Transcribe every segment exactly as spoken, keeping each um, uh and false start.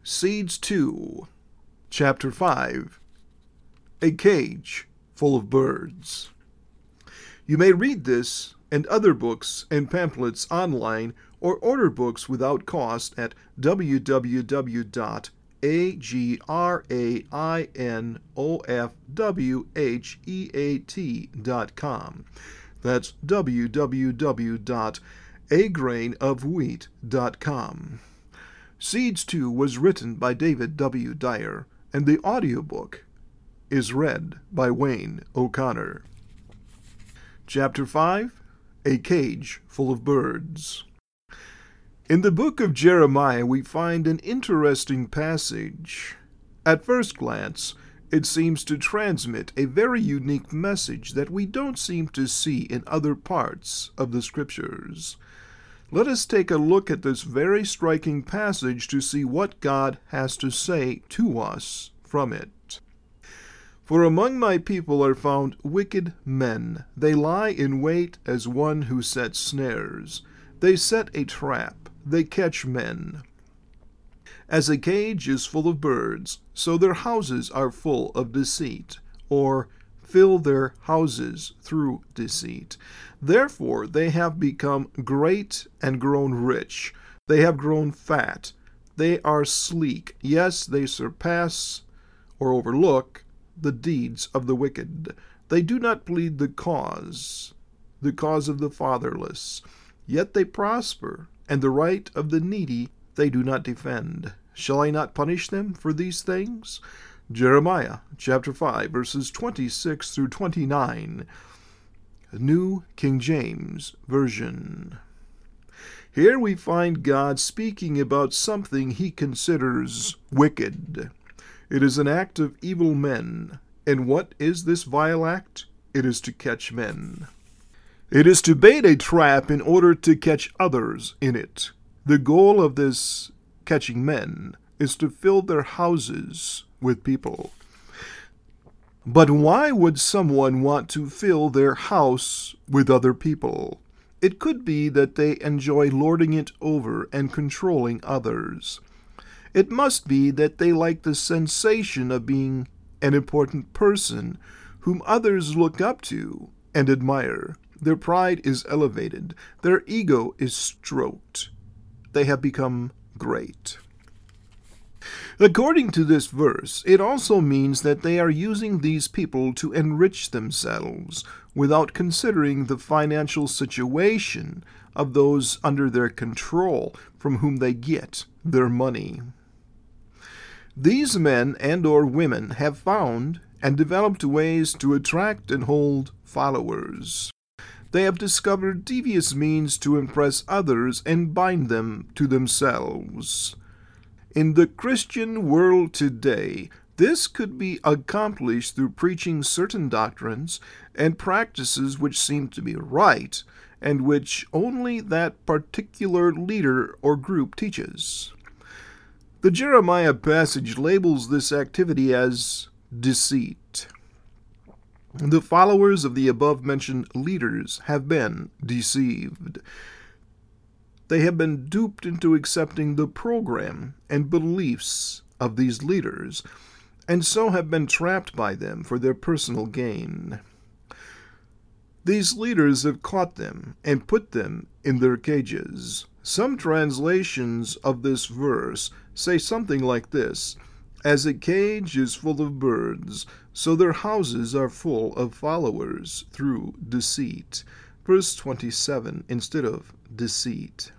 Seeds two, Chapter five, A Cage Full of Birds. You may read this and other books and pamphlets online or order books without cost at w w w dot a g r a i n o f w h e a t dot com. That's w w w dot a grain of wheat dot com. Seeds two was written by David W. Dyer, and the audiobook is read by Wayne O'Connor. Chapter five, A Cage Full of Birds. In the book of Jeremiah we find an interesting passage. At first glance, it seems to transmit a very unique message that we don't seem to see in other parts of the Scriptures. Let us take a look at this very striking passage to see what God has to say to us from it. For among my people are found wicked men. They lie in wait as one who sets snares. They set a trap. They catch men. As a cage is full of birds, so their houses are full of deceit, or fill their houses through deceit. Therefore they have become great and grown rich. They have grown fat. They are sleek. Yes, they surpass or overlook the deeds of the wicked. They do not plead the cause, the cause of the fatherless. Yet they prosper, and the right of the needy they do not defend. Shall I not punish them for these things? Jeremiah chapter five, verses twenty-six through twenty-nine. New King James Version. Here we find God speaking about something he considers wicked. It is an act of evil men. And what is this vile act? It is to catch men. It is to bait a trap in order to catch others in it. The goal of this catching men is to fill their houses with people. But why would someone want to fill their house with other people? It could be that they enjoy lording it over and controlling others. It must be that they like the sensation of being an important person whom others look up to and admire. Their pride is elevated. Their ego is stroked. They have become great. According to this verse, it also means that they are using these people to enrich themselves without considering the financial situation of those under their control from whom they get their money. These men and or women have found and developed ways to attract and hold followers. They have discovered devious means to impress others and bind them to themselves. In the Christian world today, this could be accomplished through preaching certain doctrines and practices which seem to be right, and which only that particular leader or group teaches. The Jeremiah passage labels this activity as deceit. The followers of the above-mentioned leaders have been deceived. They have been duped into accepting the program and beliefs of these leaders, and so have been trapped by them for their personal gain. These leaders have caught them and put them in their cages. Some translations of this verse say something like this: As a cage is full of birds, so their houses are full of followers through deceit. Verse twenty-seven instead of deceit.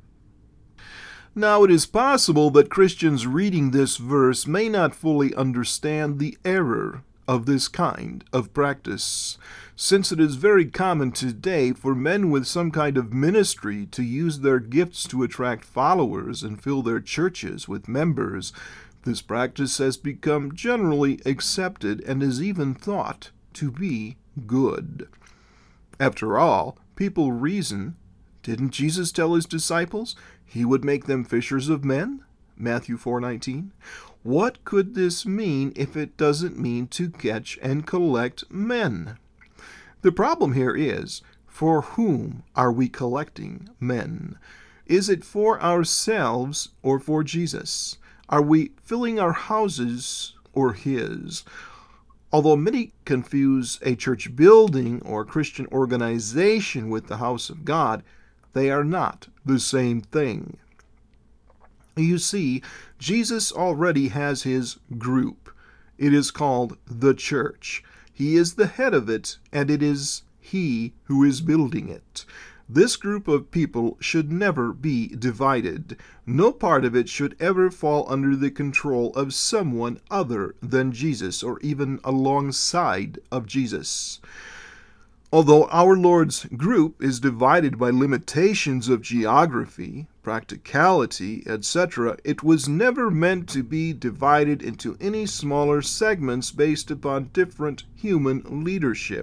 Now it is possible that Christians reading this verse may not fully understand the error of this kind of practice, since it is very common today for men with some kind of ministry to use their gifts to attract followers and fill their churches with members. This practice has become generally accepted and is even thought to be good. After all, people reason, didn't Jesus tell his disciples he would make them fishers of men? Matthew four nineteen. What could this mean if it doesn't mean to catch and collect men? The problem here is, for whom are we collecting men? Is it for ourselves or for Jesus? Are we filling our houses or His? Although many confuse a church building or Christian organization with the house of God, they are not the same thing. You see, Jesus already has His group. It is called the church. He is the head of it, and it is He who is building it. This group of people should never be divided. No part of it should ever fall under the control of someone other than Jesus, or even alongside of Jesus. Although our Lord's group is divided by limitations of geography, practicality, et cetera, it was never meant to be divided into any smaller segments based upon different human leadership.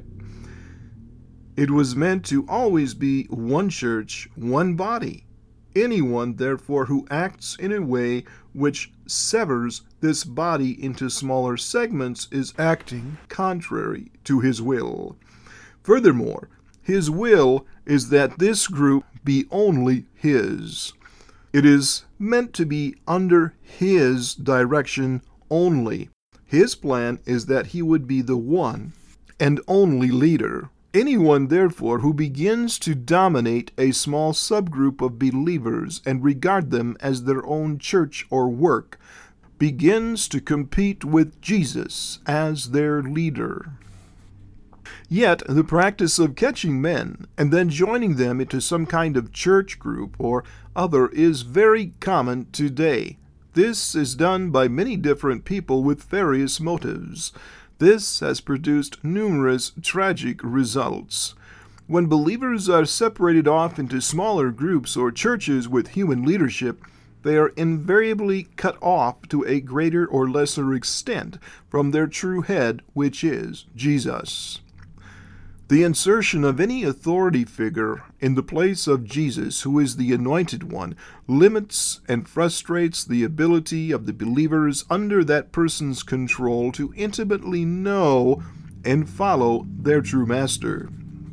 It was meant to always be one church, one body. Anyone, therefore, who acts in a way which severs this body into smaller segments is acting contrary to His will. Furthermore, His will is that this group be only His. It is meant to be under His direction only. His plan is that He would be the one and only leader. Anyone, therefore, who begins to dominate a small subgroup of believers and regard them as their own church or work begins to compete with Jesus as their leader. Yet, the practice of catching men and then joining them into some kind of church group or other is very common today. This is done by many different people with various motives. This has produced numerous tragic results. When believers are separated off into smaller groups or churches with human leadership, they are invariably cut off to a greater or lesser extent from their true head, which is Jesus. The insertion of any authority figure in the place of Jesus, who is the Anointed One, limits and frustrates the ability of the believers under that person's control to intimately know and follow their true Master.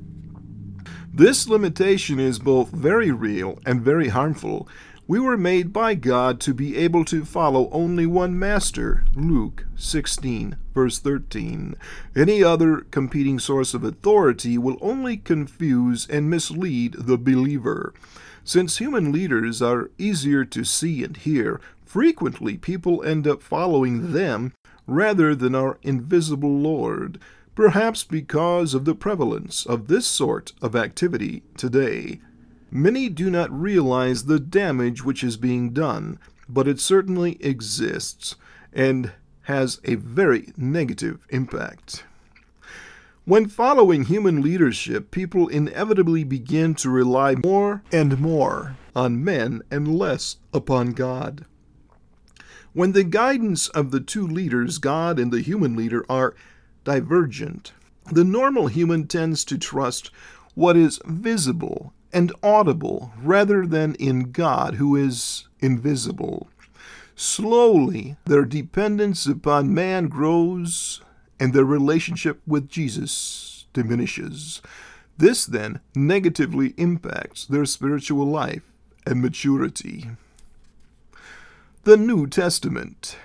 This limitation is both very real and very harmful. We were made by God to be able to follow only one Master, Luke sixteen, verse thirteen. Any other competing source of authority will only confuse and mislead the believer. Since human leaders are easier to see and hear, frequently people end up following them rather than our invisible Lord, perhaps because of the prevalence of this sort of activity today. Many do not realize the damage which is being done, but it certainly exists and has a very negative impact. When following human leadership, people inevitably begin to rely more and more on men and less upon God. When the guidance of the two leaders, God and the human leader, are divergent, the normal human tends to trust what is visible and audible rather than in God, who is invisible. Slowly, their dependence upon man grows and their relationship with Jesus diminishes. This then negatively impacts their spiritual life and maturity. The New Testament.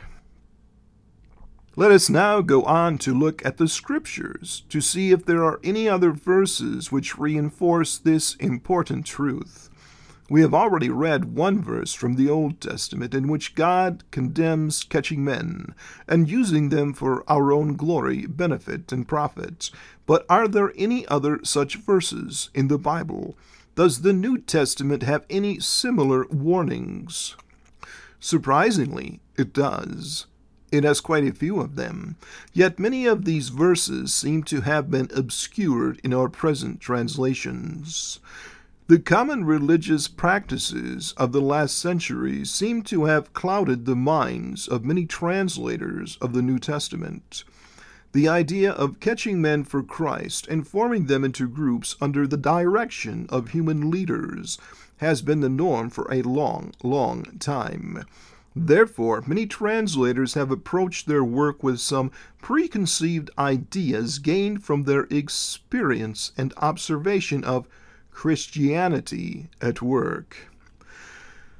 Let us now go on to look at the Scriptures to see if there are any other verses which reinforce this important truth. We have already read one verse from the Old Testament in which God condemns catching men and using them for our own glory, benefit, and profit. But are there any other such verses in the Bible? Does the New Testament have any similar warnings? Surprisingly, it does. It has quite a few of them, yet many of these verses seem to have been obscured in our present translations. The common religious practices of the last centuries seem to have clouded the minds of many translators of the New Testament. The idea of catching men for Christ and forming them into groups under the direction of human leaders has been the norm for a long, long time. Therefore, many translators have approached their work with some preconceived ideas gained from their experience and observation of Christianity at work.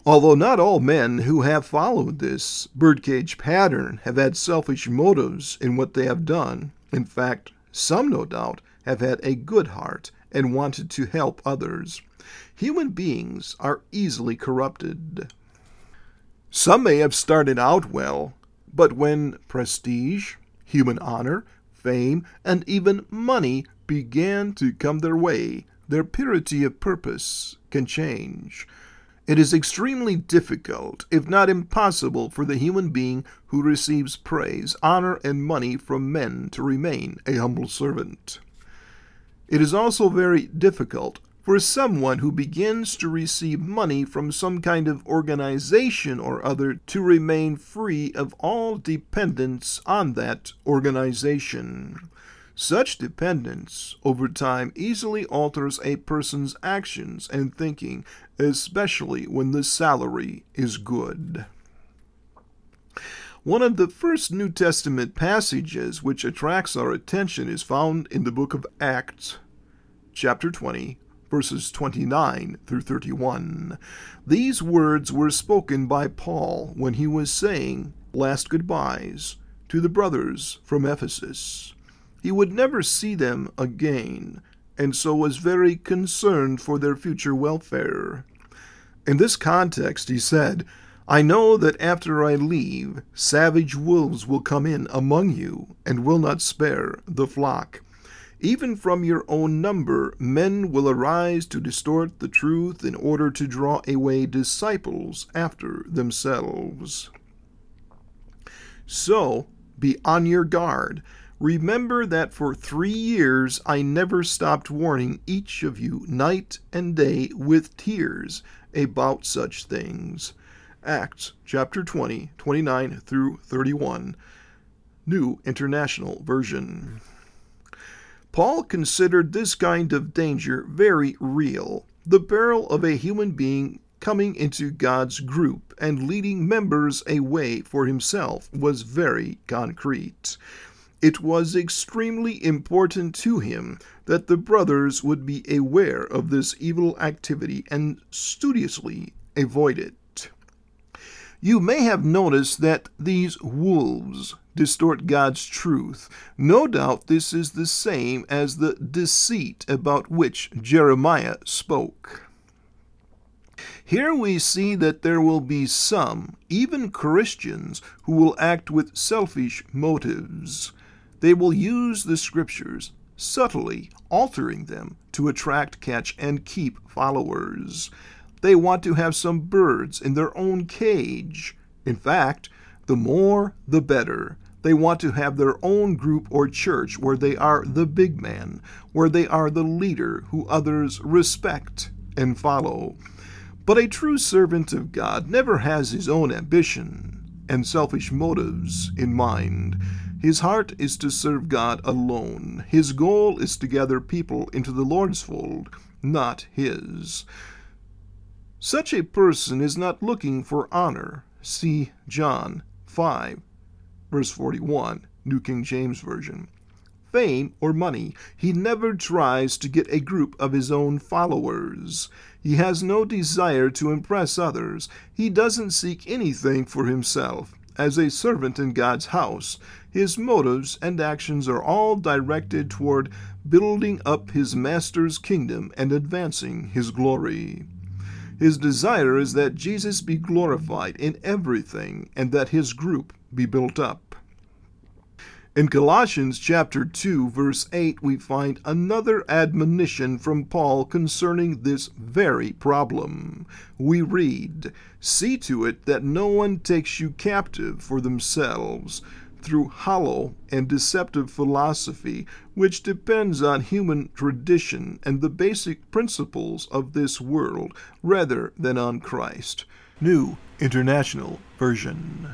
Although not all men who have followed this birdcage pattern have had selfish motives in what they have done. In fact, some, no doubt, have had a good heart and wanted to help others. Human beings are easily corrupted. Some may have started out well, but when prestige, human honor, fame, and even money began to come their way, their purity of purpose can change. It is extremely difficult, if not impossible, for the human being who receives praise, honor, and money from men to remain a humble servant. It is also very difficult for someone who begins to receive money from some kind of organization or other to remain free of all dependence on that organization. Such dependence over time easily alters a person's actions and thinking, especially when the salary is good. One of the first New Testament passages which attracts our attention is found in the book of Acts, chapter twenty, verses twenty-nine through thirty-one. These words were spoken by Paul when he was saying last goodbyes to the brothers from Ephesus. He would never see them again, and so was very concerned for their future welfare. In this context, he said, "I know that after I leave, savage wolves will come in among you, and will not spare the flock. Even from your own number, men will arise to distort the truth in order to draw away disciples after themselves. So, be on your guard. Remember that for three years I never stopped warning each of you night and day with tears about such things." Acts chapter twenty, twenty-nine through thirty-one, New International Version. Paul considered this kind of danger very real, the peril of a human being coming into God's group and leading members away for himself was very concrete. It was extremely important to him that the brothers would be aware of this evil activity and studiously avoid it. You may have noticed that these wolves distort God's truth. No doubt this is the same as the deceit about which Jeremiah spoke. Here we see that there will be some, even Christians, who will act with selfish motives. They will use the Scriptures, subtly altering them to attract, catch, and keep followers. They want to have some birds in their own cage. In fact, the more, the better. They want to have their own group or church where they are the big man, where they are the leader who others respect and follow. But a true servant of God never has his own ambition and selfish motives in mind. His heart is to serve God alone. His goal is to gather people into the Lord's fold, not his. Such a person is not looking for honor. See John five, verse forty-one, New King James Version. Fame or money. He never tries to get a group of his own followers. He has no desire to impress others. He doesn't seek anything for himself. As a servant in God's house, his motives and actions are all directed toward building up his master's kingdom and advancing his glory. His desire is that Jesus be glorified in everything and that his group be built up. In Colossians chapter two, verse eight, we find another admonition from Paul concerning this very problem. We read, "See to it that no one takes you captive for themselves through hollow and deceptive philosophy, which depends on human tradition and the basic principles of this world, rather than on Christ." New International Version.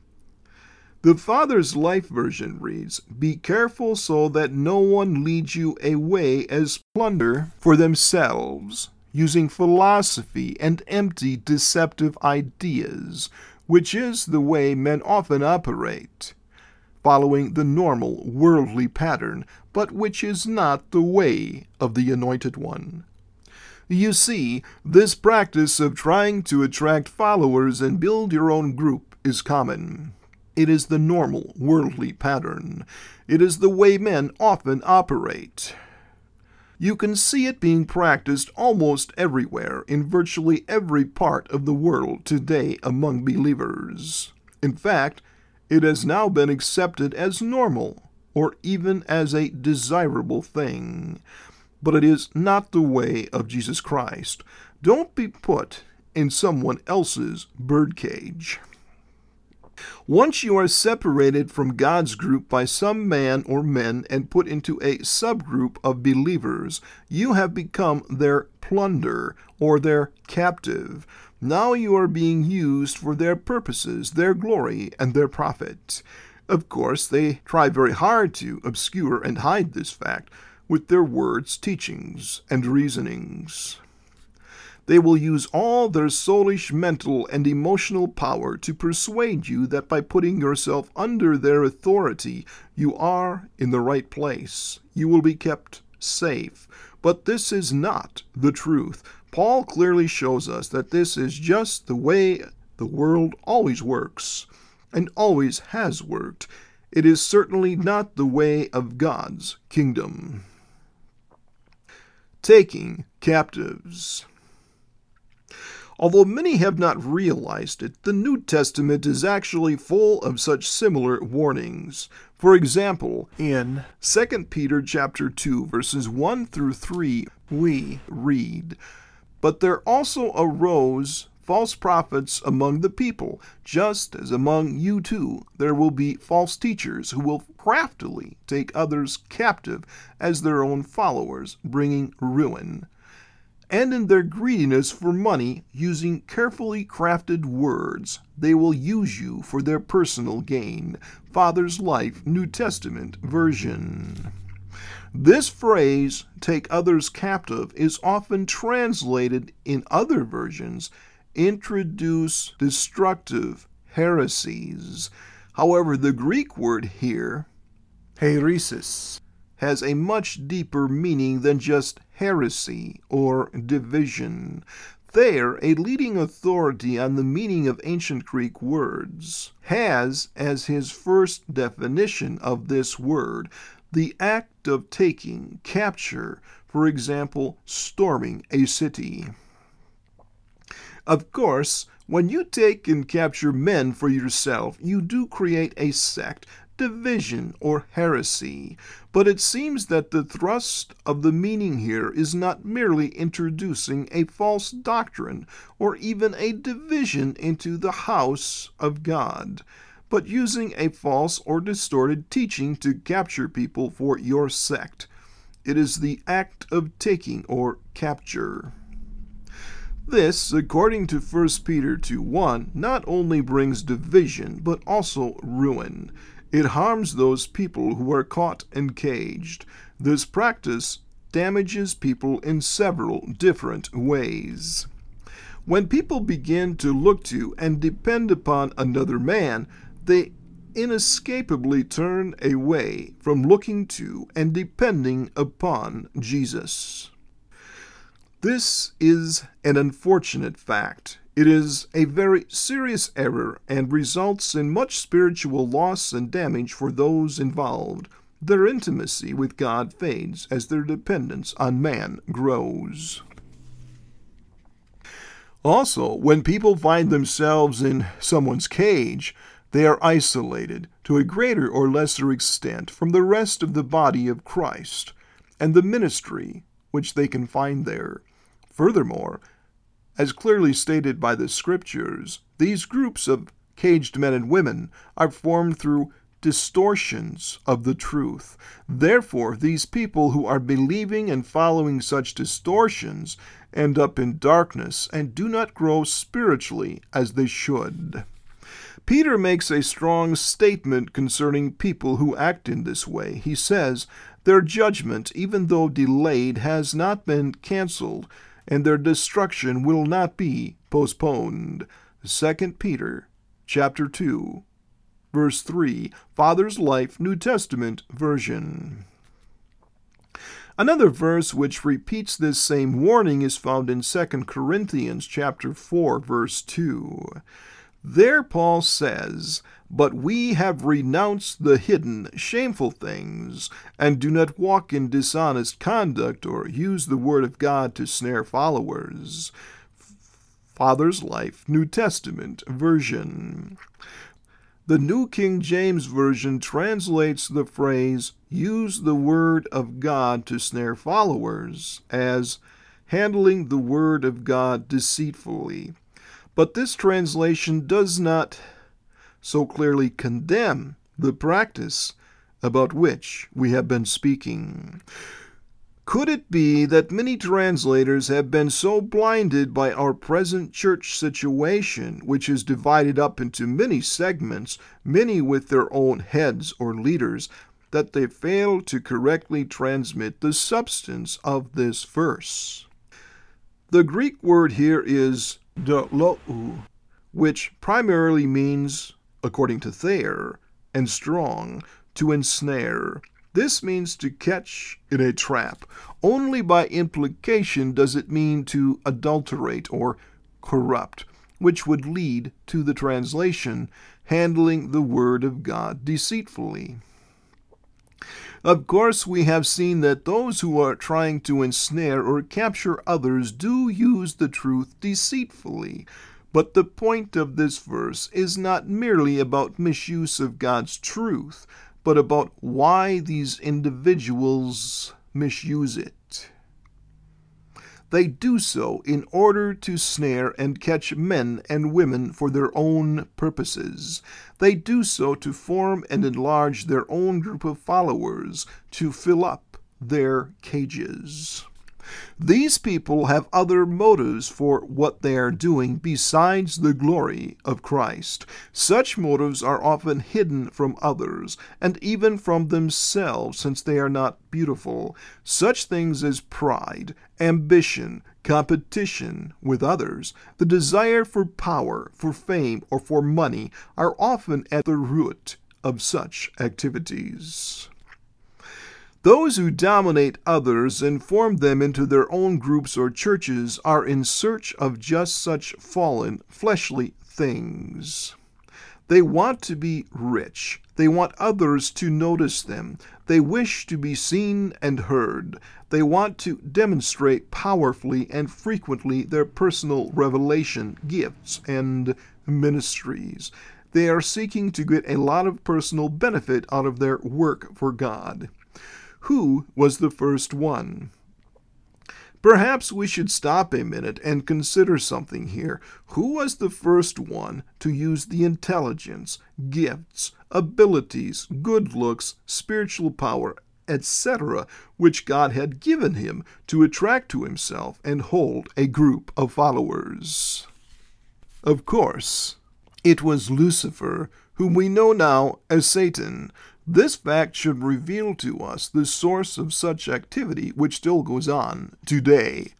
The Father's Life Version reads, "Be careful so that no one leads you away as plunder for themselves, using philosophy and empty deceptive ideas, which is the way men often operate, following the normal worldly pattern, but which is not the way of the Anointed One." You see, this practice of trying to attract followers and build your own group is common. It is the normal worldly pattern. It is the way men often operate. You can see it being practiced almost everywhere in virtually every part of the world today among believers. In fact, it has now been accepted as normal or even as a desirable thing. But it is not the way of Jesus Christ. Don't be put in someone else's birdcage. Once you are separated from God's group by some man or men and put into a subgroup of believers, you have become their plunder or their captive. Now you are being used for their purposes, their glory, and their profit. Of course, they try very hard to obscure and hide this fact with their words, teachings, and reasonings. They will use all their soulish, mental, and emotional power to persuade you that by putting yourself under their authority, you are in the right place. You will be kept safe. But this is not the truth. Paul clearly shows us that this is just the way the world always works, and always has worked. It is certainly not the way of God's kingdom. Taking captives. Although many have not realized it, the New Testament is actually full of such similar warnings. For example, in Second Peter chapter two, verses one through three, we read, "But there also arose false prophets among the people, just as among you too there will be false teachers who will craftily take others captive as their own followers, bringing ruin. And in their greediness for money, using carefully crafted words, they will use you for their personal gain." Father's Life, New Testament version. This phrase, "take others captive," is often translated in other versions, "introduce destructive heresies." However, the Greek word here, heresis, has a much deeper meaning than just heresy or division. Thayer, a leading authority on the meaning of ancient Greek words, has as his first definition of this word the act of taking, capture, for example, storming a city. Of course, when you take and capture men for yourself, you do create a sect, division, or heresy. But it seems that the thrust of the meaning here is not merely introducing a false doctrine or even a division into the house of God, but using a false or distorted teaching to capture people for your sect. It is the act of taking or capture. This, according to First Peter two one, not only brings division, but also ruin. It harms those people who are caught and caged. This practice damages people in several different ways. When people begin to look to and depend upon another man, they inescapably turn away from looking to and depending upon Jesus. This is an unfortunate fact. It is a very serious error and results in much spiritual loss and damage for those involved. Their intimacy with God fades as their dependence on man grows. Also, when people find themselves in someone's cage, they are isolated to a greater or lesser extent from the rest of the body of Christ and the ministry which they can find there. Furthermore, as clearly stated by the Scriptures, these groups of caged men and women are formed through distortions of the truth. Therefore, these people who are believing and following such distortions end up in darkness and do not grow spiritually as they should. Peter makes a strong statement concerning people who act in this way. He says, "Their judgment, even though delayed, has not been canceled, and their destruction will not be postponed." Second Peter chapter two, verse three, Father's Life, New Testament version. Another verse which repeats this same warning is found in Second Corinthians chapter four, verse two. There Paul says, "But we have renounced the hidden, shameful things, and do not walk in dishonest conduct or use the word of God to snare followers." Father's Life, New Testament version. The New King James Version translates the phrase, "use the word of God to snare followers," as handling the word of God deceitfully. But this translation does not so clearly condemn the practice about which we have been speaking. Could it be that many translators have been so blinded by our present church situation, which is divided up into many segments, many with their own heads or leaders, that they fail to correctly transmit the substance of this verse? The Greek word here is doulouo, which primarily means, according to Thayer and Strong, to ensnare. This means to catch in a trap. Only by implication does it mean to adulterate or corrupt, which would lead to the translation, handling the word of God deceitfully. Of course, we have seen that those who are trying to ensnare or capture others do use the truth deceitfully. But the point of this verse is not merely about misuse of God's truth, but about why these individuals misuse it. They do so in order to snare and catch men and women for their own purposes. They do so to form and enlarge their own group of followers, to fill up their cages. These people have other motives for what they are doing besides the glory of Christ. Such motives are often hidden from others, and even from themselves, since they are not beautiful. Such things as pride, ambition, competition with others, the desire for power, for fame, or for money are often at the root of such activities. Those who dominate others and form them into their own groups or churches are in search of just such fallen, fleshly things. They want to be rich. They want others to notice them. They wish to be seen and heard. They want to demonstrate powerfully and frequently their personal revelation, gifts, and ministries. They are seeking to get a lot of personal benefit out of their work for God. Who was the first one? Perhaps we should stop a minute and consider something here. Who was the first one to use the intelligence, gifts, abilities, good looks, spiritual power, et cetera, which God had given him to attract to himself and hold a group of followers? Of course, it was Lucifer, whom we know now as Satan. This fact should reveal to us the source of such activity which still goes on today.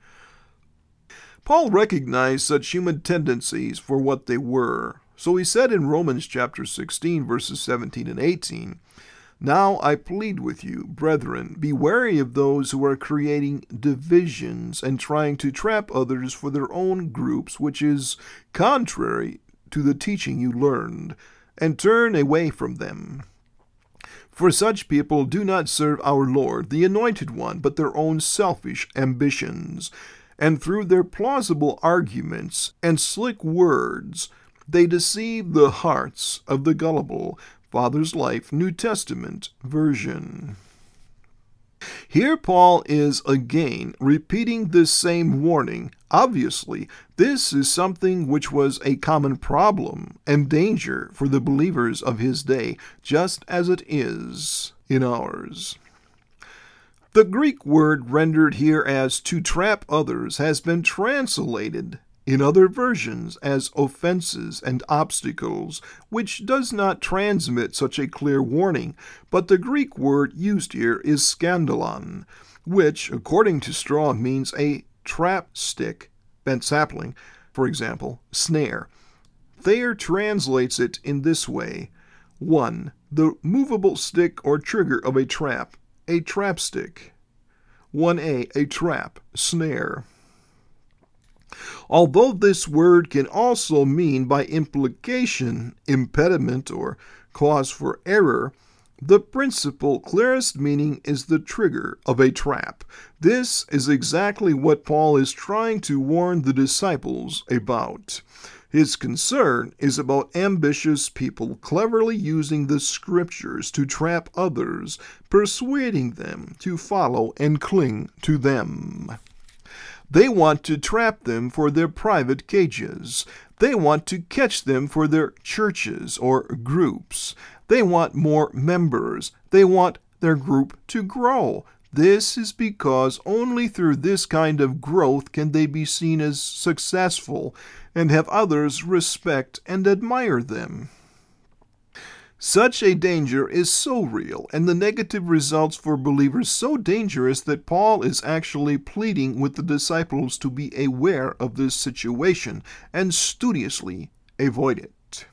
Paul recognized such human tendencies for what they were. So he said in Romans chapter sixteen, verses seventeen and eighteen, "Now I plead with you, brethren, be wary of those who are creating divisions and trying to trap others for their own groups, which is contrary to the teaching you learned, and turn away from them. For such people do not serve our Lord, the Anointed One, but their own selfish ambitions. And through their plausible arguments and slick words, they deceive the hearts of the gullible." Father's Life, New Testament version. Here Paul is again repeating this same warning. Obviously, this is something which was a common problem and danger for the believers of his day, just as it is in ours. The Greek word rendered here as "to trap others" has been translated in other versions as offenses and obstacles, which does not transmit such a clear warning, but the Greek word used here is skandalon, which, according to Strong, means a trap stick, bent sapling, for example, snare. Thayer translates it in this way: one. The movable stick or trigger of a trap, a trap stick. one a, a trap, snare. Although this word can also mean by implication impediment or cause for error, the principal, clearest meaning is the trigger of a trap. This is exactly what Paul is trying to warn the disciples about. His concern is about ambitious people cleverly using the Scriptures to trap others, persuading them to follow and cling to them. They want to trap them for their private cages. They want to catch them for their churches or groups. They want more members. They want their group to grow. This is because only through this kind of growth can they be seen as successful and have others respect and admire them. Such a danger is so real, and the negative results for believers so dangerous that Paul is actually pleading with the disciples to be aware of this situation and studiously avoid it.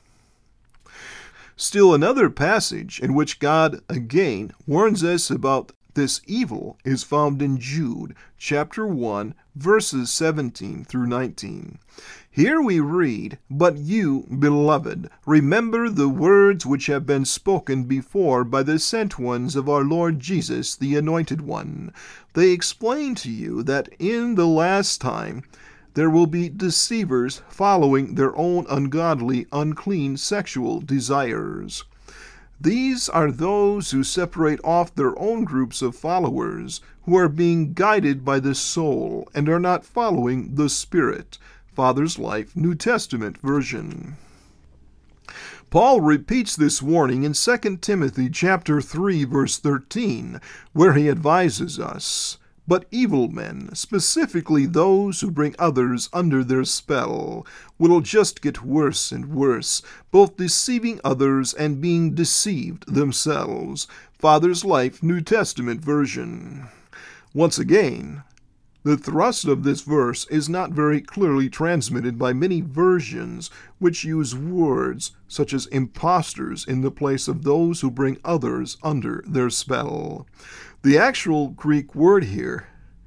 Still another passage in which God again warns us about this evil is found in Jude chapter one, verses seventeen through nineteen. Here we read, "But you, beloved, remember the words which have been spoken before by the sent ones of our Lord Jesus, the Anointed One. They explain to you that in the last time there will be deceivers following their own ungodly, unclean sexual desires. These are those who separate off their own groups of followers, who are being guided by the soul and are not following the Spirit." Father's Life, New Testament version. Paul repeats this warning in Second Timothy chapter three, verse thirteen, where he advises us, "But evil men, specifically those who bring others under their spell, will just get worse and worse, both deceiving others and being deceived themselves." Father's Life, New Testament version. Once again, the thrust of this verse is not very clearly transmitted by many versions which use words such as impostors in the place of those who bring others under their spell. The actual Greek word here,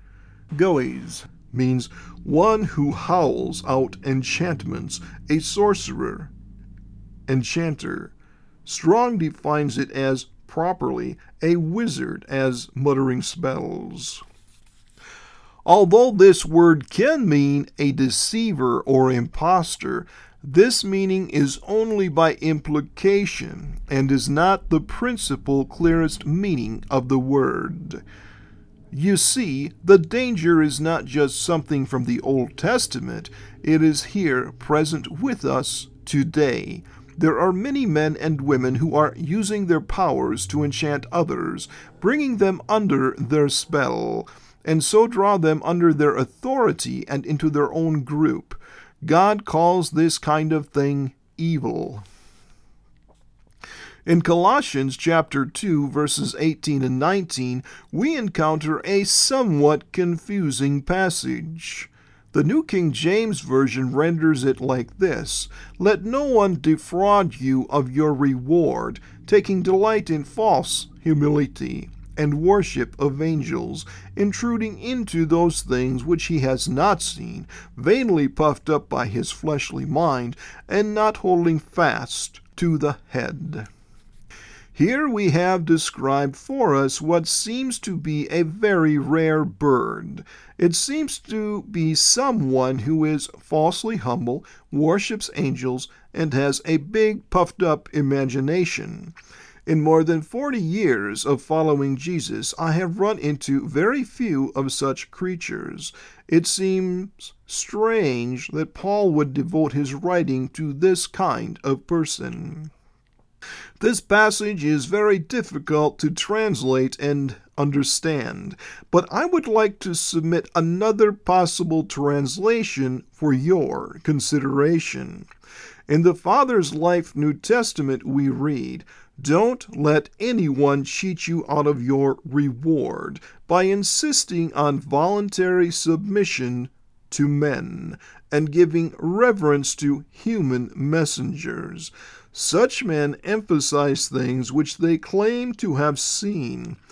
goes, means one who howls out enchantments, a sorcerer, enchanter. Strong defines it as properly a wizard, as muttering spells. Although this word can mean a deceiver or impostor, this meaning is only by implication and is not the principal, clearest meaning of the word. You see, the danger is not just something from the Old Testament, it is here present with us today. There are many men and women who are using their powers to enchant others, bringing them under their spell, and so draw them under their authority and into their own group. God calls this kind of thing evil. In Colossians chapter two, verses eighteen and nineteen, we encounter a somewhat confusing passage. The New King James Version renders it like this: "Let no one defraud you of your reward, taking delight in false humility and worship of angels, intruding into those things which he has not seen, vainly puffed up by his fleshly mind, and not holding fast to the head." Here we have described for us what seems to be a very rare bird. It seems to be someone who is falsely humble, worships angels, and has a big puffed-up imagination. In more than forty years of following Jesus, I have run into very few of such creatures. It seems strange that Paul would devote his writing to this kind of person. This passage is very difficult to translate and understand, but I would like to submit another possible translation for your consideration. In the Father's Life New Testament we read, "Don't let anyone cheat you out of your reward by insisting on voluntary submission to men and giving reverence to human messengers. Such men emphasize things which they claim to have seen.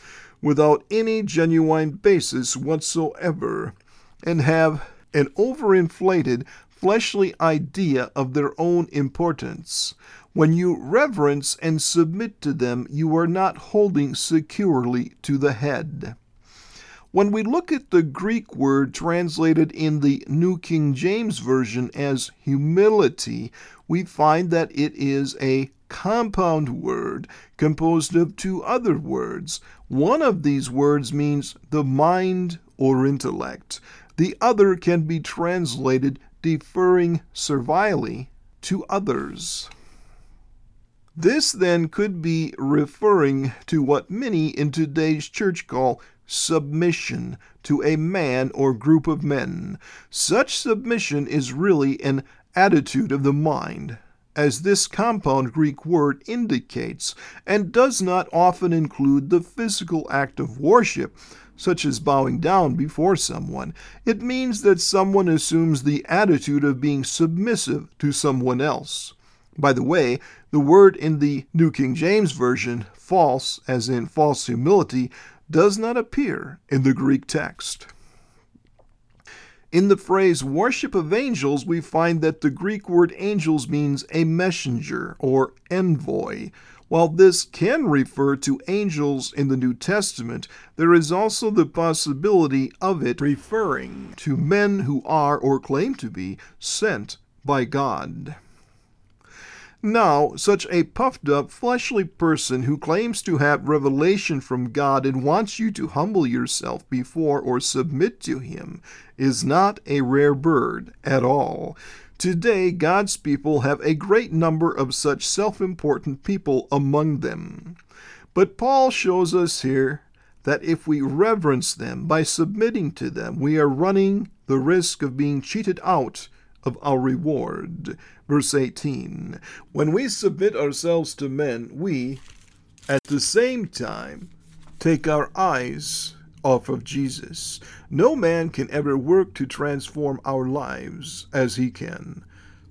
without any genuine basis whatsoever, and have an overinflated, fleshly idea of their own importance. When you reverence and submit to them, you are not holding securely to the head. When we look at the Greek word translated in the New King James Version as humility, we find that it is a compound word composed of two other words. One of these words means the mind or intellect. The other can be translated deferring servilely to others. This then could be referring to what many in today's church call submission to a man or group of men. Such submission is really an attitude of the mind, as this compound Greek word indicates, and does not often include the physical act of worship, such as bowing down before someone. It means that someone assumes the attitude of being submissive to someone else. By the way, the word in the New King James Version, false, as in false humility, does not appear in the Greek text. In the phrase worship of angels, we find that the Greek word angels means a messenger or envoy. While this can refer to angels in the New Testament, there is also the possibility of it referring to men who are or claim to be sent by God. Now, such a puffed-up, fleshly person who claims to have revelation from God and wants you to humble yourself before or submit to him is not a rare bird at all. Today, God's people have a great number of such self-important people among them. But Paul shows us here that if we reverence them by submitting to them, we are running the risk of being cheated out of our reward. Verse eighteen, when we submit ourselves to men, we, at the same time, take our eyes off of Jesus. No man can ever work to transform our lives as he can.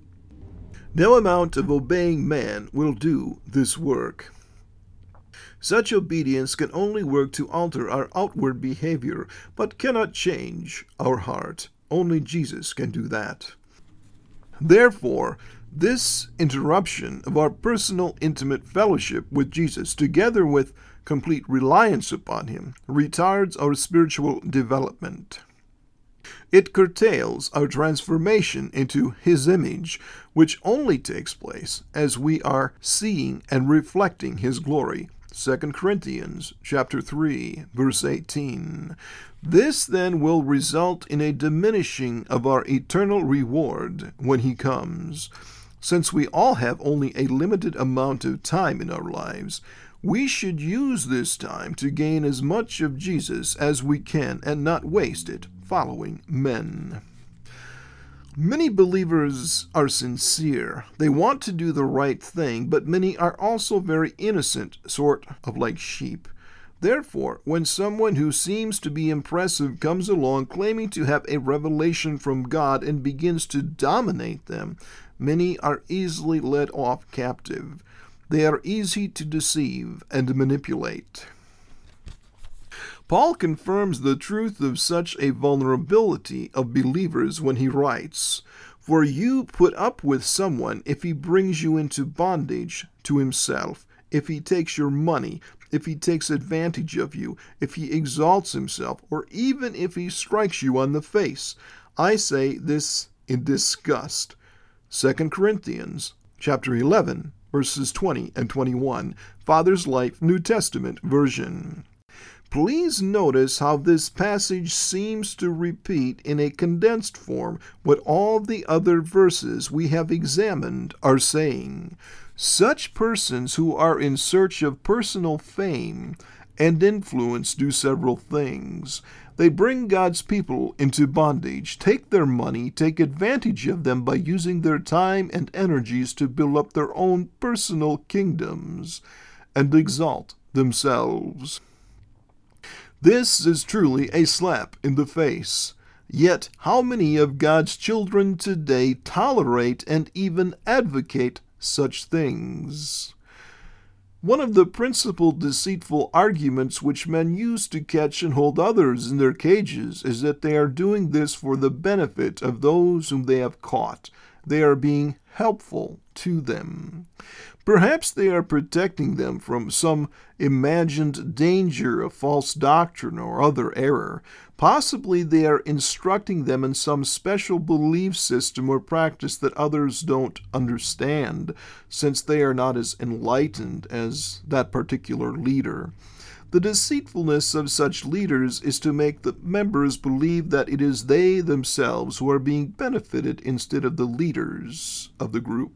No amount of obeying man will do this work. Such obedience can only work to alter our outward behavior, but cannot change our heart. Only Jesus can do that. Therefore, this interruption of our personal intimate fellowship with Jesus, together with complete reliance upon him, retards our spiritual development. It curtails our transformation into his image, which only takes place as we are seeing and reflecting his glory. Second Corinthians chapter three, verse eighteen. This then will result in a diminishing of our eternal reward when he comes. Since we all have only a limited amount of time in our lives, we should use this time to gain as much of Jesus as we can and not waste it following men. Many believers are sincere. They want to do the right thing, but many are also very innocent, sort of like sheep. Therefore, when someone who seems to be impressive comes along claiming to have a revelation from God and begins to dominate them, many are easily led off captive. They are easy to deceive and manipulate. Paul confirms the truth of such a vulnerability of believers when he writes, "For you put up with someone if he brings you into bondage to himself, if he takes your money, if he takes advantage of you, if he exalts himself, or even if he strikes you on the face. I say this in disgust." Second Corinthians chapter eleven, verses twenty and twenty-one, Father's Life New Testament version. Please notice how this passage seems to repeat in a condensed form what all the other verses we have examined are saying. Such persons who are in search of personal fame and influence do several things. They bring God's people into bondage, take their money, take advantage of them by using their time and energies to build up their own personal kingdoms, and exalt themselves. This is truly a slap in the face. Yet how many of God's children today tolerate and even advocate such things? One of the principal deceitful arguments which men use to catch and hold others in their cages is that they are doing this for the benefit of those whom they have caught. They are being helpful to them. Perhaps they are protecting them from some imagined danger of false doctrine or other error. Possibly they are instructing them in some special belief system or practice that others don't understand, since they are not as enlightened as that particular leader. The deceitfulness of such leaders is to make the members believe that it is they themselves who are being benefited instead of the leaders of the group.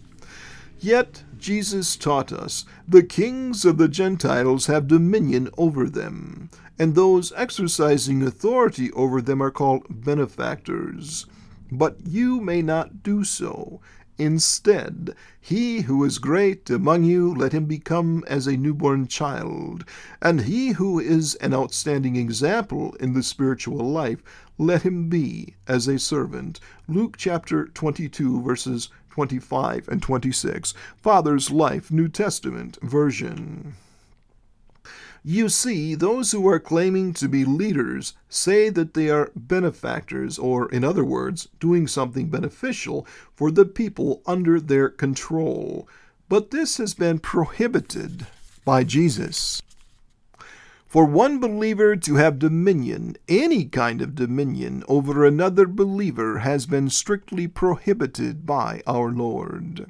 Yet Jesus taught us, the kings of the Gentiles have dominion over them, and those exercising authority over them are called benefactors. But you may not do so. Instead, he who is great among you, let him become as a newborn child, and he who is an outstanding example in the spiritual life, let him be as a servant. Luke chapter twenty-two, verses twenty-five and twenty-six, Father's Life, New Testament version. You see, those who are claiming to be leaders say that they are benefactors, or, in other words, doing something beneficial for the people under their control. But this has been prohibited by Jesus. For one believer to have dominion, any kind of dominion, over another believer has been strictly prohibited by our Lord.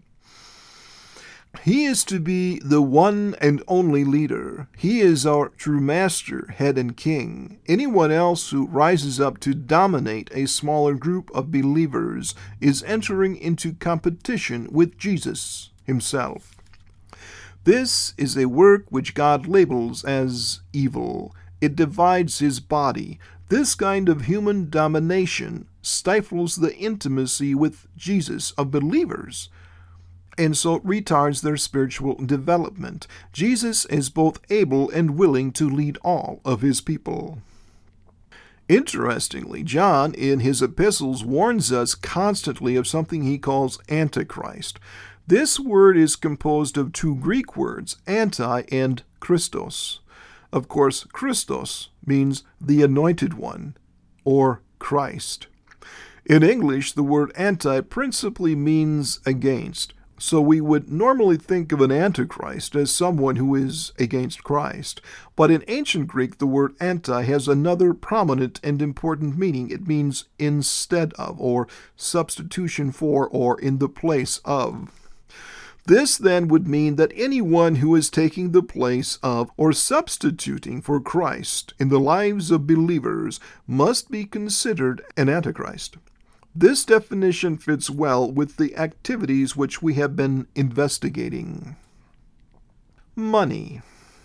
He is to be the one and only leader. He is our true master, head, and king. Anyone else who rises up to dominate a smaller group of believers is entering into competition with Jesus himself. This is a work which God labels as evil. It divides his body. This kind of human domination stifles the intimacy with Jesus of believers, and so retards their spiritual development. Jesus is both able and willing to lead all of his people. Interestingly, John in his epistles warns us constantly of something he calls Antichrist. This word is composed of two Greek words, anti and Christos. Of course, Christos means the anointed one, or Christ. In English, the word anti principally means against. So we would normally think of an antichrist as someone who is against Christ. But in ancient Greek, the word anti has another prominent and important meaning. It means instead of, or substitution for, or in the place of. This then would mean that anyone who is taking the place of or substituting for Christ in the lives of believers must be considered an antichrist. This definition fits well with the activities which we have been investigating. Money.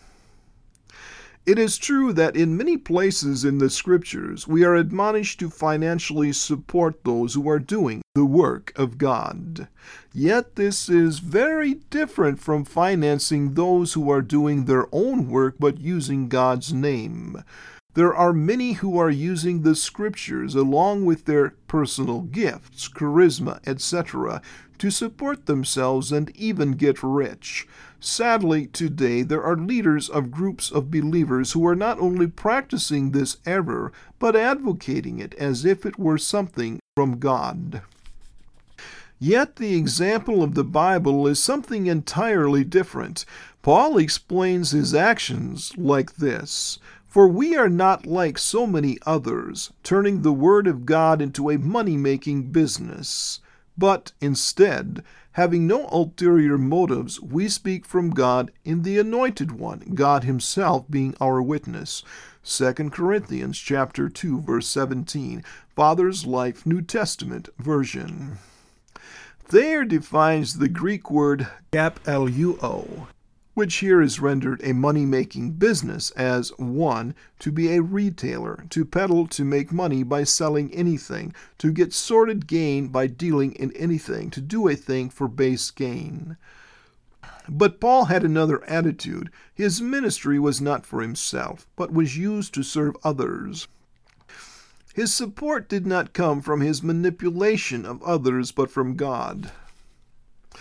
It is true that in many places in the Scriptures we are admonished to financially support those who are doing the work of God. Yet this is very different from financing those who are doing their own work but using God's name. There are many who are using the Scriptures along with their personal gifts, charisma, et cetera, to support themselves and even get rich. Sadly, today there are leaders of groups of believers who are not only practicing this error, but advocating it as if it were something from God. Yet the example of the Bible is something entirely different. Paul explains his actions like this: For we are not like so many others, turning the word of God into a money-making business, but instead, having no ulterior motives, we speak from God in the Anointed One, God himself being our witness. Second Corinthians chapter two, verse seventeen, Father's Life, New Testament version. There defines the Greek word kapaluo, which here is rendered a money-making business, as one, to be a retailer, to peddle to make money by selling anything, to get sordid gain by dealing in anything, to do a thing for base gain. But Paul had another attitude. His ministry was not for himself, but was used to serve others. His support did not come from his manipulation of others, but from God.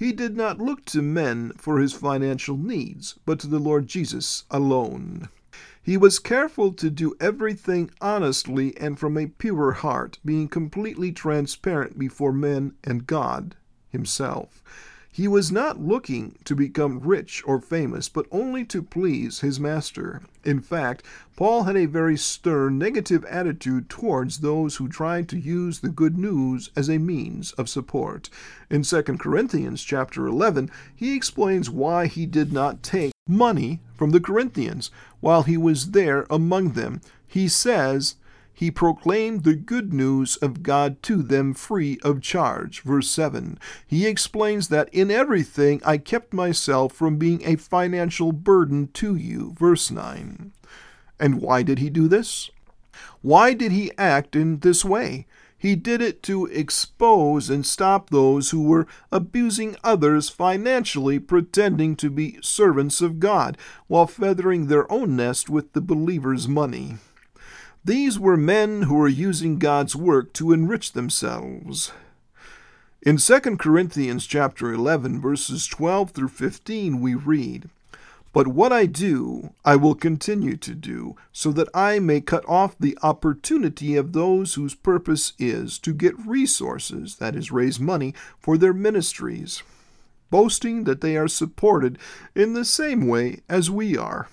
he did not look to men for his financial needs, but to the Lord Jesus alone. He was careful to do everything honestly and from a pure heart, being completely transparent before men and God himself. He was not looking to become rich or famous, but only to please his master. In fact, Paul had a very stern, negative attitude towards those who tried to use the good news as a means of support. In Second Corinthians chapter eleven, he explains why he did not take money from the Corinthians while he was there among them. He says, he proclaimed the good news of God to them free of charge. Verse seven. He explains that in everything I kept myself from being a financial burden to you. Verse nine. And why did he do this? Why did he act in this way? He did it to expose and stop those who were abusing others financially, pretending to be servants of God, while feathering their own nest with the believers' money. These were men who were using God's work to enrich themselves. In Second Corinthians chapter eleven, verses twelve through fifteen, we read, "But what I do, I will continue to do, so that I may cut off the opportunity of those whose purpose is to get resources, that is, raise money, for their ministries, boasting that they are supported in the same way as we are.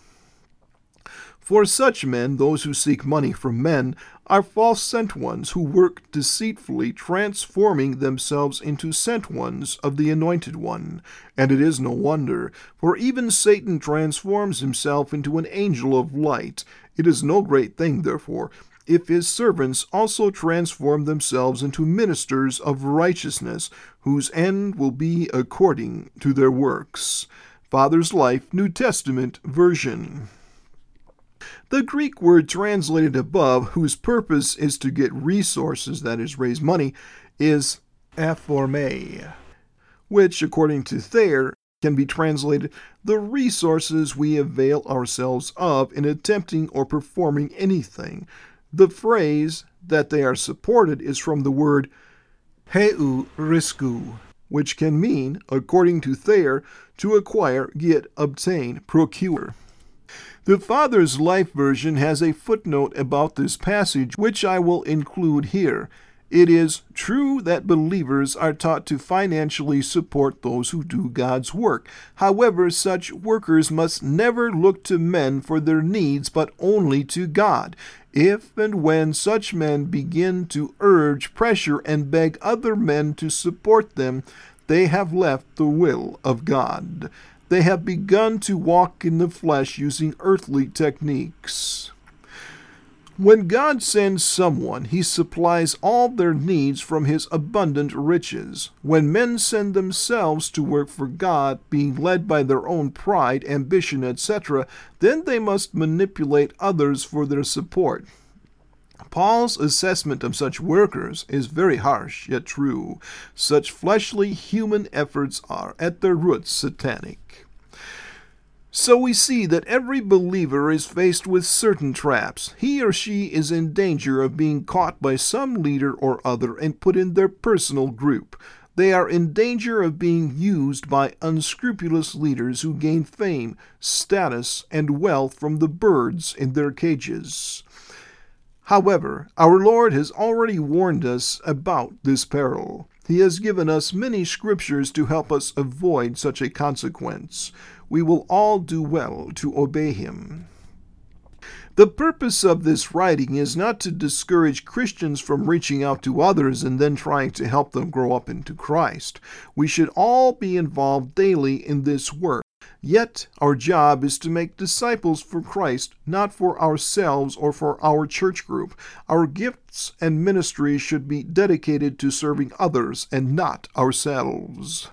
For such men, those who seek money from men, are false sent ones who work deceitfully, transforming themselves into sent ones of the Anointed One. And it is no wonder, for even Satan transforms himself into an angel of light. It is no great thing, therefore, if his servants also transform themselves into ministers of righteousness, whose end will be according to their works." Father's Life, New Testament version. The Greek word translated above, whose purpose is to get resources, that is, raise money, is aphorme, which, according to Thayer, can be translated, the resources we avail ourselves of in attempting or performing anything. The phrase that they are supported is from the word heu risku, which can mean, according to Thayer, to acquire, get, obtain, procure. The Father's Life version has a footnote about this passage, which I will include here. It is true that believers are taught to financially support those who do God's work. However, such workers must never look to men for their needs, but only to God. If and when such men begin to urge, pressure, and beg other men to support them, they have left the will of God. They have begun to walk in the flesh using earthly techniques. When God sends someone, he supplies all their needs from his abundant riches. When men send themselves to work for God, being led by their own pride, ambition, et cetera, then they must manipulate others for their support. Paul's assessment of such workers is very harsh, yet true. Such fleshly human efforts are, at their roots, satanic. So we see that every believer is faced with certain traps. He or she is in danger of being caught by some leader or other and put in their personal group. They are in danger of being used by unscrupulous leaders who gain fame, status, and wealth from the birds in their cages. However, our Lord has already warned us about this peril. He has given us many scriptures to help us avoid such a consequence. We will all do well to obey him. The purpose of this writing is not to discourage Christians from reaching out to others and then trying to help them grow up into Christ. We should all be involved daily in this work. Yet our job is to make disciples for Christ, not for ourselves or for our church group. Our gifts and ministries should be dedicated to serving others and not ourselves.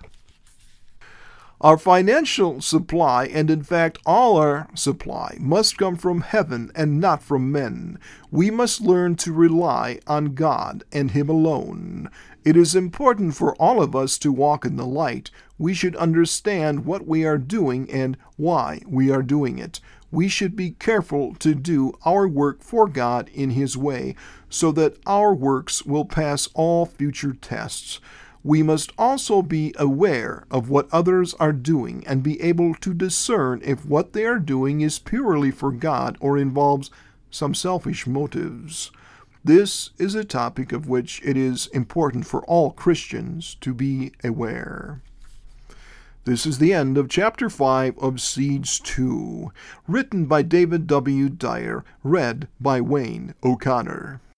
Our financial supply, and in fact all our supply, must come from heaven and not from men. We must learn to rely on God and him alone. It is important for all of us to walk in the light. We should understand what we are doing and why we are doing it. We should be careful to do our work for God in his way, so that our works will pass all future tests. we must also be aware of what others are doing and be able to discern if what they are doing is purely for God or involves some selfish motives. This is a topic of which it is important for all Christians to be aware. This is the end of Chapter five of Seeds two, written by David W. Dyer, read by Wayne O'Connor.